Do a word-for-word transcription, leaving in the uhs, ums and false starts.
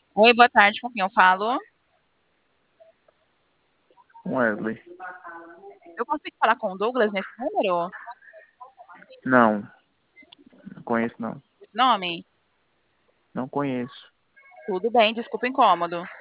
Oi, boa tarde, com quem eu falo? Wesley. Eu consigo falar com o Douglas nesse número? Não, não conheço não. Esse nome? Não conheço. Tudo bem, desculpa o incômodo.